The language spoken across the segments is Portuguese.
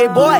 DJ Boy.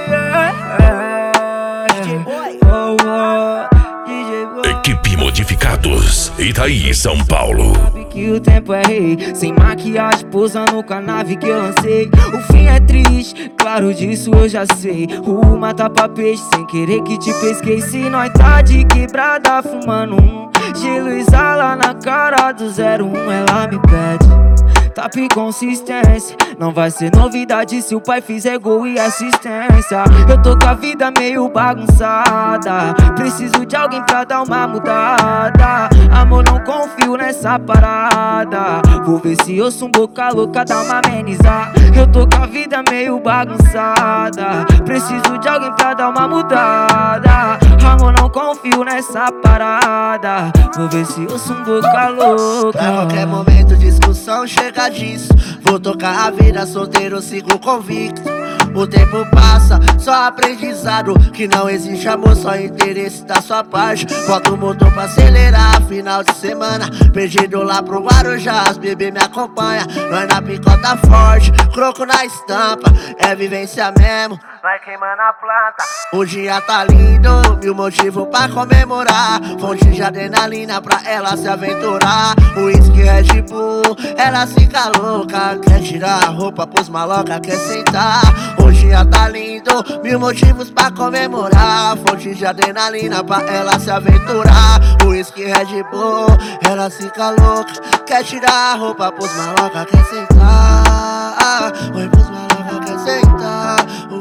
DJ Boy. DJ Boy. Equipe Modificados, Itaí, São Paulo. Sabe que o tempo é rei, sem maquiagem, posando com a nave que eu lancei. O fim é triste, claro disso eu já sei. Mata pra peixe, sem querer que te pesquei. Se nós tá de quebrada, fumando gelo exala na cara do 01, ela me pede tapa e consistência. Não vai ser novidade se o pai fizer gol e assistência. Eu tô com a vida meio bagunçada, preciso de alguém pra dar uma mudada. Amor, não confio nessa parada. Vou ver se eu sou um boca louca, dá uma amenizar. Eu tô com a vida meio bagunçada, preciso de alguém pra dar uma mudada. Amor, não confio nessa parada. Vou ver se eu sou um boca louca. A qualquer momento discussão chega disso. Vou tocar a vida solteiro, sigo convicto. O tempo passa, só aprendizado. Que não existe amor, só interesse da sua parte. Bota o motor pra acelerar, final de semana perdido lá pro Guarujá, as bebê me acompanha. Nós na picota forte, croco na estampa. É vivência mesmo, vai queimando a planta. O dia tá lindo, mil motivos pra comemorar. Fonte de adrenalina pra ela se aventurar. O whisky Red Bull, ela fica louca. Quer tirar a roupa pros maloca, quer sentar. O dia tá lindo, mil motivos pra comemorar. Fonte de adrenalina pra ela se aventurar. O whisky Red Bull, ela fica louca. Quer tirar a roupa pros maloca, quer sentar. Oi, pros maloca, quer sentar.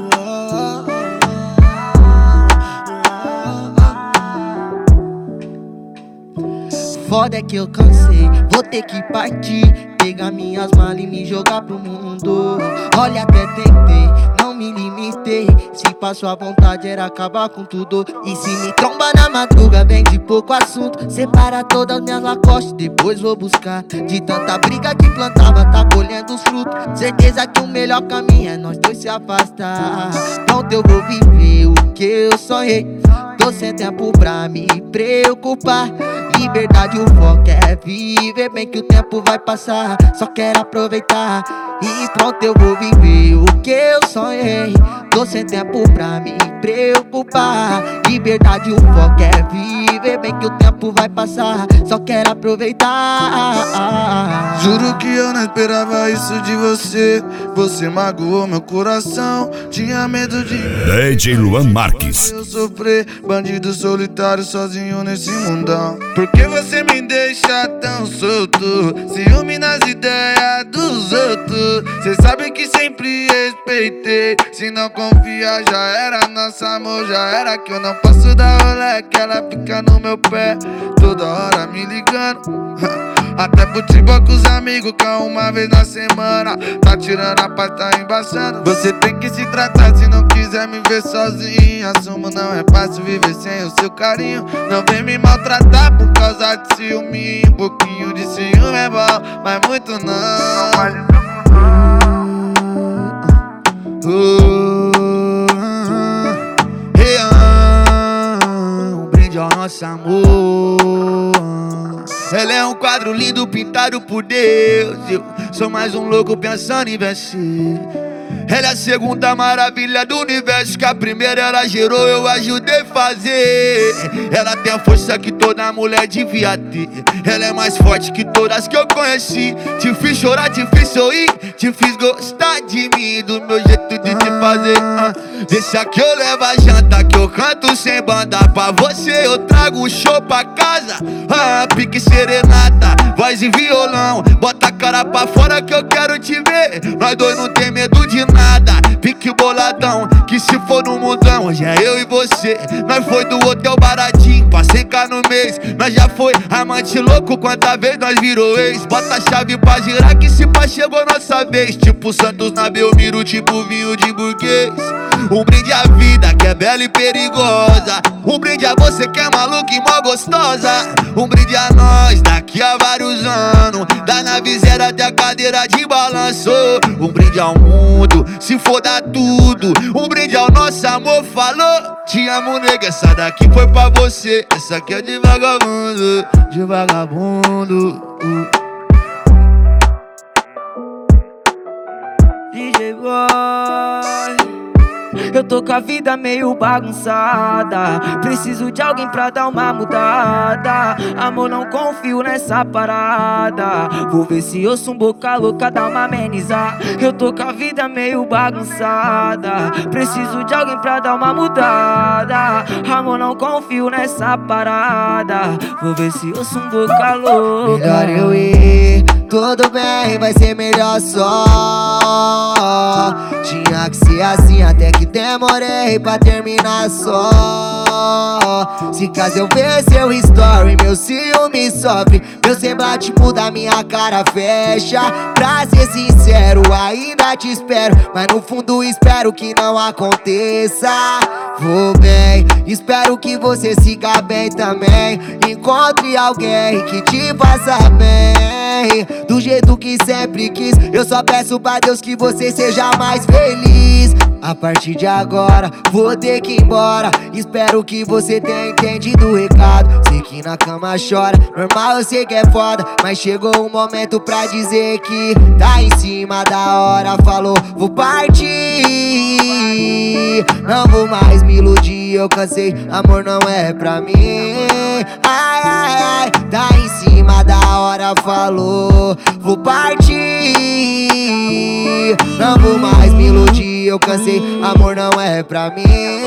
Foda é que eu cansei, vou ter que partir. Pegar minhas malas e me jogar pro mundo. Olha, até tentei, não me limitei. Se passou a vontade era acabar com tudo. E se me tromba na madruga, vem de pouco assunto. Separa todas minhas lacostes, depois vou buscar. De tanta briga que plantava, tá colhendo os frutos. Certeza que o melhor caminho é nós dois se afastar. Pronto, eu vou viver o que eu sonhei. Tô sem tempo pra me preocupar. Liberdade, o foco é viver bem que o tempo vai passar. Só quero aproveitar e pronto, eu vou viver o que eu sonhei. Tô sem tempo pra me preocupar. Liberdade, o foco é viver bem que o tempo vai passar. Só quero aproveitar. Juro que eu não esperava isso de você. Você magoou meu coração. Tinha medo de DJ Luan Marques. eu sofrer, bandido solitário sozinho nesse mundão. Por que você me deixa tão solto? Ciúme nas ideias dos outros. Cê sabe que sempre respeitei. Se não confiar já era, nosso amor já era. Que eu não posso dar rolê, que ela fica no meu pé toda hora me ligando. Até futebol com os amigos, que é uma vez na semana. Tá tirando a paz, tá embaçando. Você tem que se tratar se não quiser me ver sozinho. Assumo, não é fácil viver sem o seu carinho. Não vem me maltratar por causa de ciúme. Um pouquinho de ciúme é bom, mas muito não. Um brinde ao nosso amor. Ela é um quadro lindo pintado por Deus. Eu sou mais um louco pensando em vencer. Ela é a segunda maravilha do universo, que a primeira ela gerou, eu ajudei a fazer. Ela tem a força que toda mulher devia ter. Ela é mais forte que todas que eu conheci. Te fiz chorar, te fiz sorrir, te fiz gostar de mim, do meu jeito de te fazer. Deixa que eu levo a janta, que eu canto sem banda. Pra você eu trago o show pra casa. Pique serenata, voz e violão. Bota a cara pra fora que eu quero te ver. Nós dois não tem medo de nada, pique boladão, que se for no mundão, hoje é eu e você. Nós foi do hotel baratinho pra 100k no mês. Nós já foi amante louco, quanta vez nós virou ex. Bota a chave pra girar que se pá chegou nossa vez. Tipo Santos na Belmiro, tipo vinho de burguês. Um brinde à vida que é bela e perigosa. Um brinde a você que é maluca e mó gostosa. Um brinde a nós daqui a vários anos, da nave zero até a cadeira de balanço. Um brinde ao mundo, se for dar tudo. Um brinde ao nosso amor, falou. Te amo, nega, essa daqui foi pra você. Essa aqui é de vagabundo, de vagabundo. DJ Boy. Eu tô com a vida meio bagunçada, preciso de alguém pra dar uma mudada. Amor, não confio nessa parada, vou ver se eu sou um boca louca, dá uma amenizar. Eu tô com a vida meio bagunçada, preciso de alguém pra dar uma mudada. Amor, não confio nessa parada, vou ver se eu sou um boca louca. Melhor eu ir, tudo bem, vai ser melhor só. Tinha que ser assim, até que demorei pra terminar só. Se caso eu ver seu story, meu ciúme sofre, meu semblante muda, minha cara fecha. Pra ser sincero, ainda te espero, mas no fundo espero que não aconteça. Vou bem, espero que você siga bem também. Encontre alguém que te faça bem, do jeito que sempre quis. Eu só peço pra Deus que você seja mais feliz. A partir de agora, vou ter que ir embora. Espero que você tenha entendido o recado. Sei que na cama chora, normal, eu sei que é foda, mas chegou o momento pra dizer que tá em cima da hora. Falou, vou partir, não vou mais me iludir, eu cansei, amor não é pra mim. Ai, ai, ai, tá em cima da hora. Falou, vou partir, não vou mais me iludir, eu cansei, amor não é pra mim.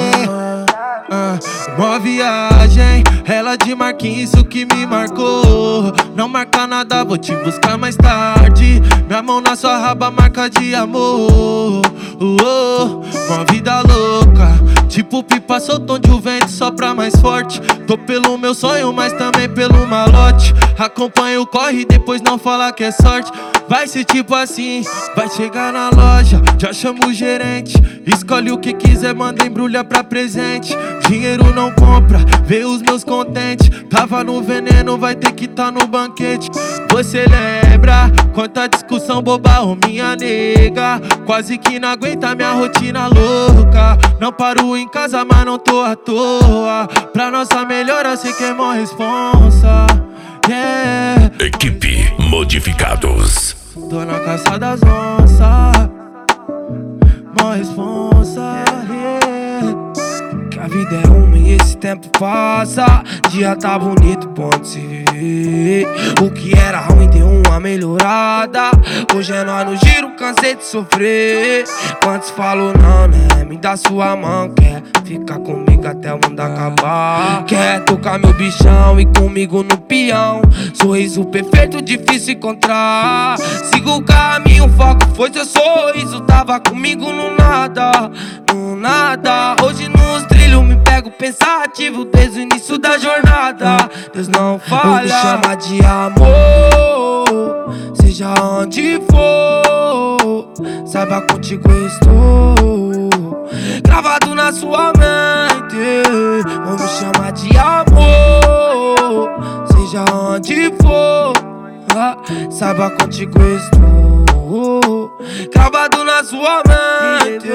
Uma viagem, ela de Marquinhos, isso que me marcou. Não marca nada, vou te buscar mais tarde. Minha mão na sua raba, marca de amor. Uma vida louca, tipo pipa, soltão de um vento, sopra mais forte. Tô pelo meu sonho, mas também pelo malote. Acompanha o corre, depois não fala que é sorte. Vai ser tipo assim, vai chegar na loja, já chama o gerente. Escolhe o que quiser, manda embrulha pra presente. Dinheiro não compra, vê os meus contentes. Tava no veneno, vai ter que tá no banquete. Você lembra quanta discussão boba, ô minha nega? Quase que não aguenta minha rotina louca. Não paro em casa, mas não tô à toa. Pra nossa melhora, sei que é mó responsa. Yeah. Equipe Modificados. Tô na caça das onças, mó responsa, yeah. Que a vida é uma e esse tempo passa. Dia tá bonito, pode se viver. O que era ruim deu uma melhorada. Hoje é nós no giro, cansei de sofrer. Quantos falam não, né? Me dá sua mão, quer ficar comigo até o mundo acabar. Quer tocar meu bichão e comigo no peão. Sorriso perfeito, difícil encontrar. Sigo o caminho, o foco foi seu sorriso. Tava comigo no nada, no nada. Hoje nos trilhos me pego pensativo desde o início da jornada. Deus não falha, me chama de amor, seja onde for. Saiba, contigo eu estou gravado na sua mente. Ou me chama de amor, seja onde for. Saiba, contigo eu estou gravado na sua mente.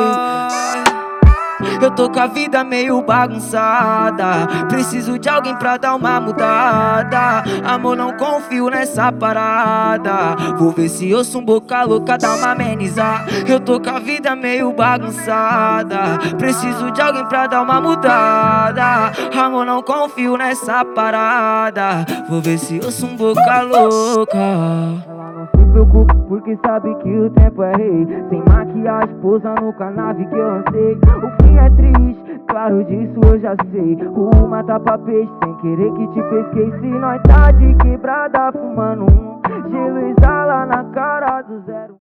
Eu tô com a vida meio bagunçada, preciso de alguém pra dar uma mudada. Amor, não confio nessa parada, vou ver se eu sou um boca louca, dá uma amenizar. Eu tô com a vida meio bagunçada, preciso de alguém pra dar uma mudada. Amor, não confio nessa parada, vou ver se eu sou um boca louca. Se preocupa porque sabe que o tempo é rei. Sem maquiagem, pousando com a nave que eu lancei. O fim é triste, claro disso eu já sei. O mata pra peixe, sem querer que te pesquei. Se nós tá de quebrada, fumando um gelo exala na cara do zero.